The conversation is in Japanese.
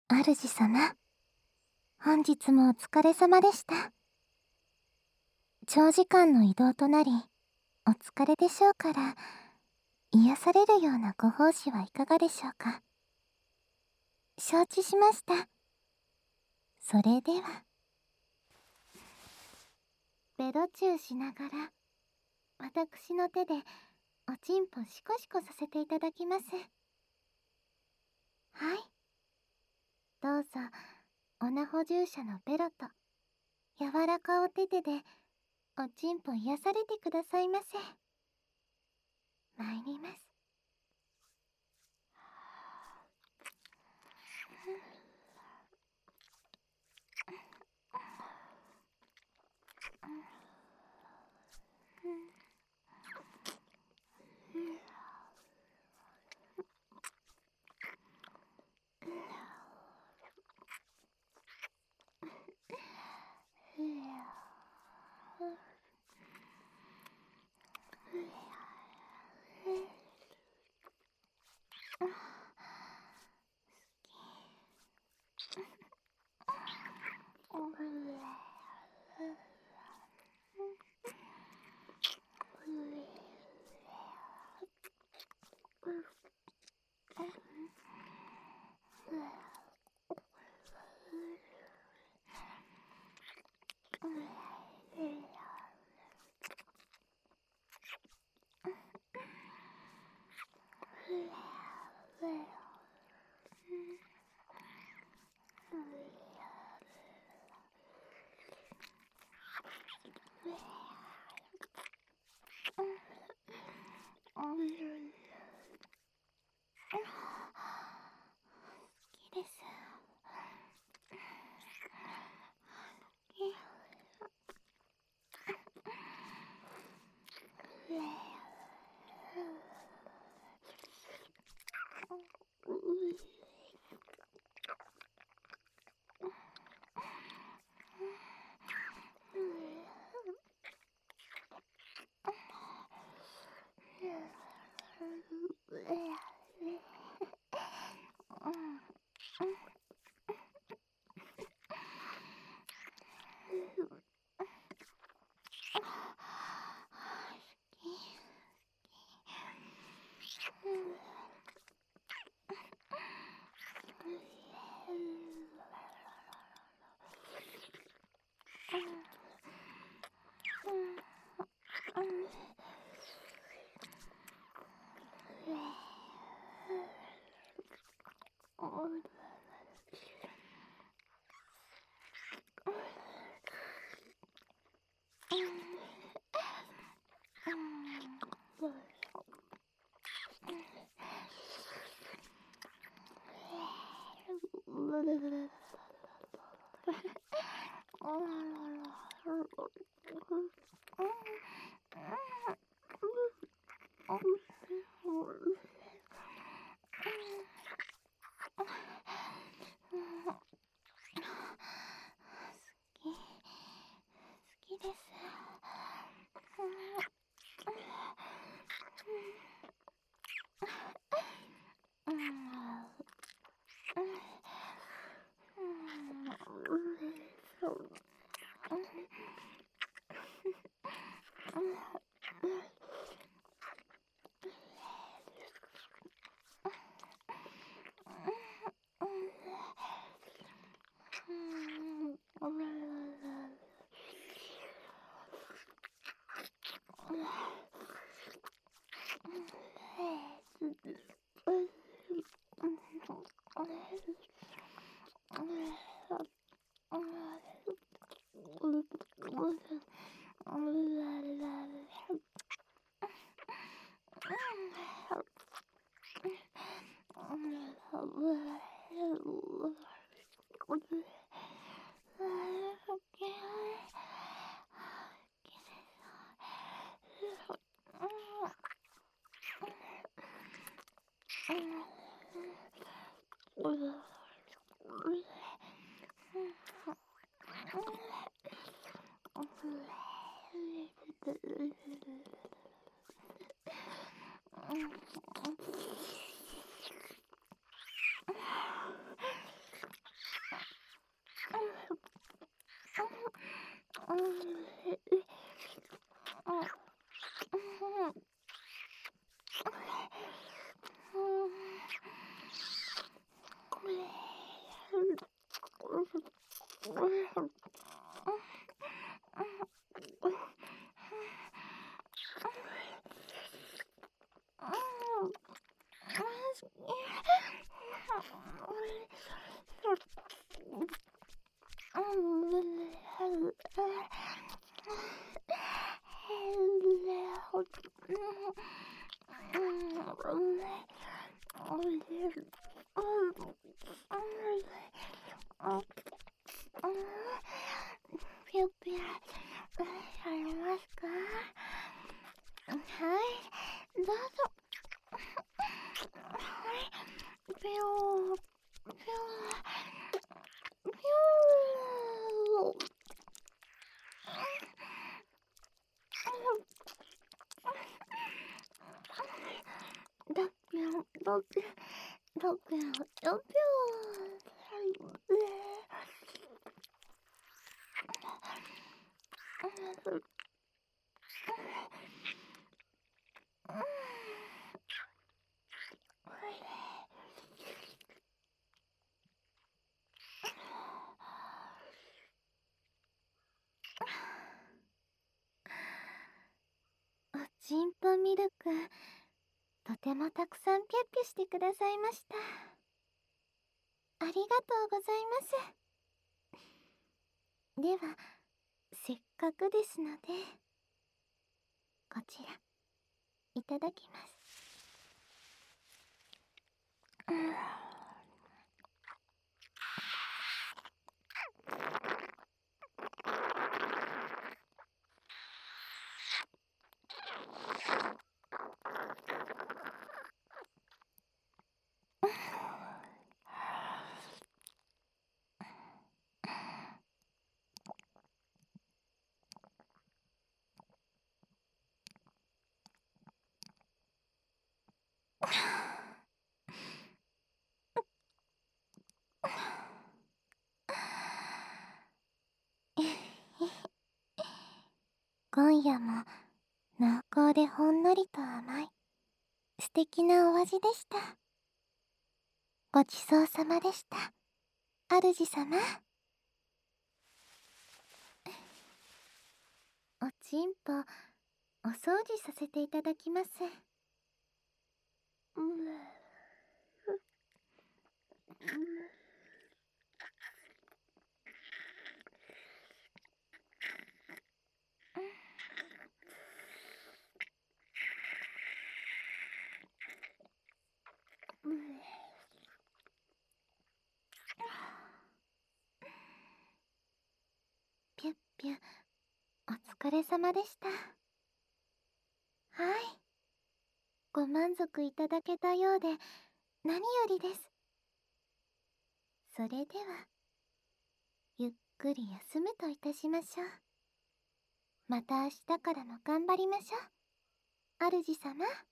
主様、本日もお疲れ様でした。長時間の移動となり、お疲れでしょうから、癒されるようなご奉仕はいかがでしょうか。承知しました。それでは。ベロチューしながら、私の手でおちんぽシコシコさせていただきます。はい。どうぞ、オナ補充者のベロと、柔らかお手手で、おちんぽ癒されてくださいませ。参ります。好きです。 ぴょぴょされますか？はい、どうぞ。はい、ぴょぴょぴょだぴょだぴょだぴょだぴょおちんぽミルク、とてもたくさんぴゅっぴゅしてくださいました。ありがとうございます。では、せっかくですので、こちら、いただきます。今夜も濃厚でほんのりと甘い素敵なお味でした。ごちそうさまでした、主様。おちんぽ、お掃除させていただきます。ぴゅっぴゅ、お疲れ様でした。はい、ご満足いただけたようで何よりです。それでは、ゆっくり休むといたしましょう。また明日からも頑張りましょう、主様。